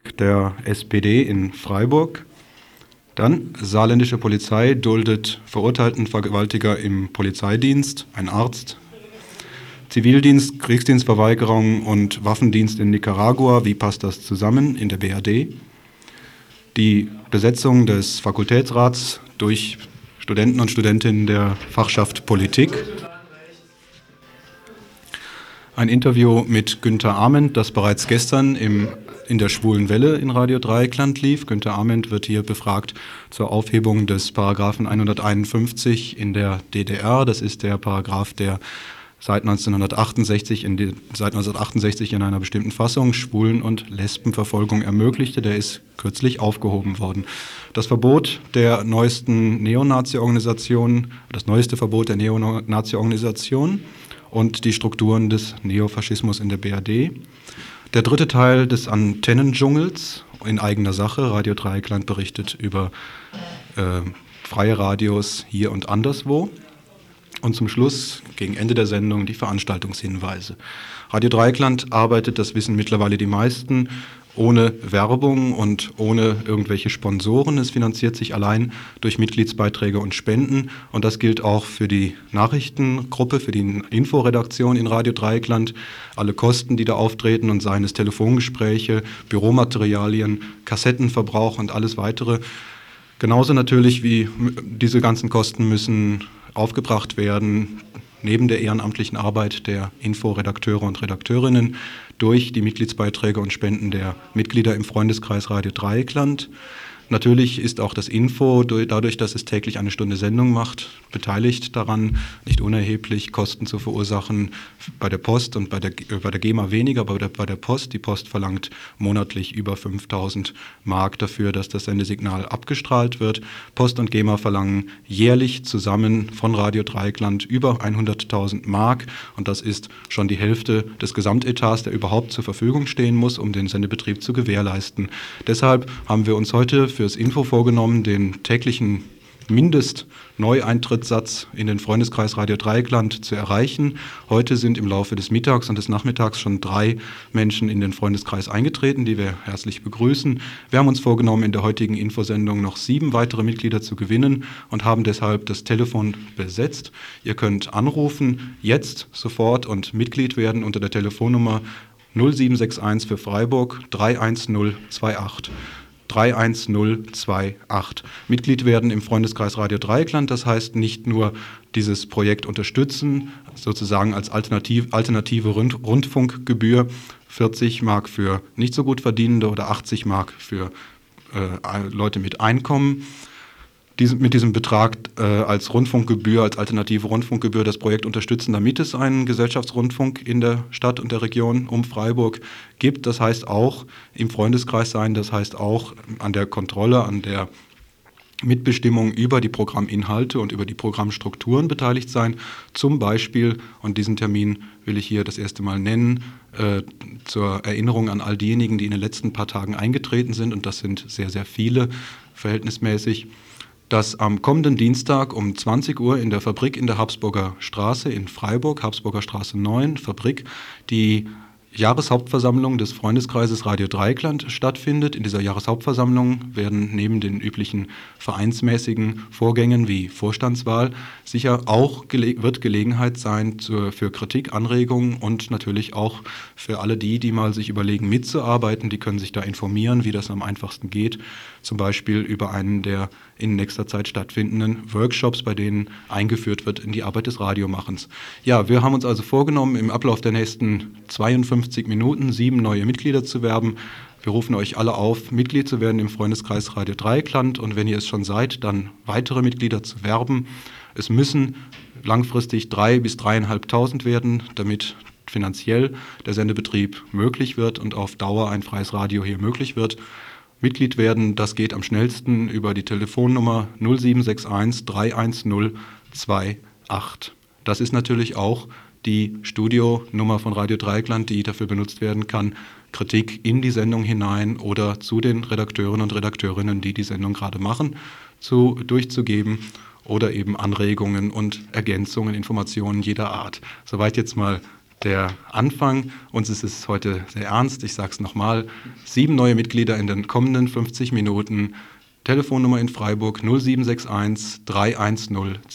der SPD in Freiburg. Dann saarländische Polizei duldet verurteilten Vergewaltiger im Polizeidienst, ein Arzt. Zivildienst, Kriegsdienstverweigerung und Waffendienst in Nicaragua, wie passt das zusammen in der BRD? Die Besetzung des Fakultätsrats durch Studenten und Studentinnen der Fachschaft Politik. Ein Interview mit Günther Ament, das bereits gestern in der Schwulen Welle in Radio Dreieckland lief. Günther Ament wird hier befragt zur Aufhebung des Paragraphen 151 in der DDR. Das ist der Paragraph, der seit 1968 in einer bestimmten Fassung Schwulen- und Lesbenverfolgung ermöglichte. Der ist kürzlich aufgehoben worden. Das Verbot der neuesten Neonazi-Organisation, das neueste Verbot der Neonazi-Organisation und die Strukturen des Neofaschismus in der BRD. Der dritte Teil des Antennendschungels in eigener Sache. Radio Dreieckland berichtet über freie Radios hier und anderswo. Und zum Schluss, gegen Ende der Sendung, die Veranstaltungshinweise. Radio Dreieckland arbeitet, das wissen mittlerweile die meisten, ohne Werbung und ohne irgendwelche Sponsoren. Es finanziert sich allein durch Mitgliedsbeiträge und Spenden. Und das gilt auch für die Nachrichtengruppe, für die Inforedaktion in Radio Dreieckland. Alle Kosten, die da auftreten, und seien es Telefongespräche, Büromaterialien, Kassettenverbrauch und alles weitere. Genauso natürlich wie diese ganzen Kosten müssen aufgebracht werden, neben der ehrenamtlichen Arbeit der Inforedakteure und Redakteurinnen, durch die Mitgliedsbeiträge und Spenden der Mitglieder im Freundeskreis Radio Dreieckland. Natürlich ist auch das Info, dadurch, dass es täglich eine Stunde Sendung macht, beteiligt daran, nicht unerheblich Kosten zu verursachen bei der Post und bei der GEMA weniger, aber bei der Post. Die Post verlangt monatlich über 5.000 Mark dafür, dass das Sendesignal abgestrahlt wird. Post und GEMA verlangen jährlich zusammen von Radio Dreieckland über 100.000 Mark, und das ist schon die Hälfte des Gesamtetats, der überhaupt zur Verfügung stehen muss, um den Sendebetrieb zu gewährleisten. Deshalb haben wir uns heute fürs Info vorgenommen, den täglichen Mindest-Neueintrittssatz in den Freundeskreis Radio Dreieckland zu erreichen. Heute sind im Laufe des Mittags und des Nachmittags schon 3 Menschen in den Freundeskreis eingetreten, die wir herzlich begrüßen. Wir haben uns vorgenommen, in der heutigen Infosendung noch 7 weitere Mitglieder zu gewinnen und haben deshalb das Telefon besetzt. Ihr könnt anrufen, jetzt, sofort, und Mitglied werden unter der Telefonnummer 0761 für Freiburg 31028. 31028. Mitglied werden im Freundeskreis Radio Dreieckland, das heißt nicht nur dieses Projekt unterstützen, sozusagen als alternative Rundfunkgebühr, 40 Mark für nicht so gut Verdienende oder 80 Mark für Leute mit Einkommen. Mit diesem Betrag als Rundfunkgebühr, als alternative Rundfunkgebühr das Projekt unterstützen, damit es einen Gesellschaftsrundfunk in der Stadt und der Region um Freiburg gibt. Das heißt auch im Freundeskreis sein, das heißt auch an der Kontrolle, an der Mitbestimmung über die Programminhalte und über die Programmstrukturen beteiligt sein. Zum Beispiel, und diesen Termin will ich hier das erste Mal nennen, zur Erinnerung an all diejenigen, die in den letzten paar Tagen eingetreten sind, und das sind sehr, sehr viele verhältnismäßig, dass am kommenden Dienstag um 20 Uhr in der Fabrik in der Habsburger Straße in Freiburg, Habsburger Straße 9, Fabrik, die Jahreshauptversammlung des Freundeskreises Radio Dreieckland stattfindet. In dieser Jahreshauptversammlung werden neben den üblichen vereinsmäßigen Vorgängen wie Vorstandswahl sicher auch wird Gelegenheit sein für Kritik, Anregungen und natürlich auch für alle die mal sich überlegen mitzuarbeiten. Die können sich da informieren, wie das am einfachsten geht. Zum Beispiel über einen der in nächster Zeit stattfindenden Workshops, bei denen eingeführt wird in die Arbeit des Radiomachens. Ja, wir haben uns also vorgenommen, im Ablauf der nächsten 52 Minuten 7 neue Mitglieder zu werben. Wir rufen euch alle auf, Mitglied zu werden im Freundeskreis Radio Dreieckland, und wenn ihr es schon seid, dann weitere Mitglieder zu werben. Es müssen langfristig 3.000 bis 3.500 werden, damit finanziell der Sendebetrieb möglich wird und auf Dauer ein freies Radio hier möglich wird. Mitglied werden, das geht am schnellsten über die Telefonnummer 0761 310 28. Das ist natürlich auch die Studionummer von Radio Dreieckland, die dafür benutzt werden kann, Kritik in die Sendung hinein oder zu den Redakteuren und Redakteurinnen, die die Sendung gerade machen, durchzugeben, oder eben Anregungen und Ergänzungen, Informationen jeder Art. Soweit jetzt mal der Anfang. Uns ist es heute sehr ernst, ich sage es nochmal, 7 neue Mitglieder in den kommenden 50 Minuten. Telefonnummer in Freiburg 0761 310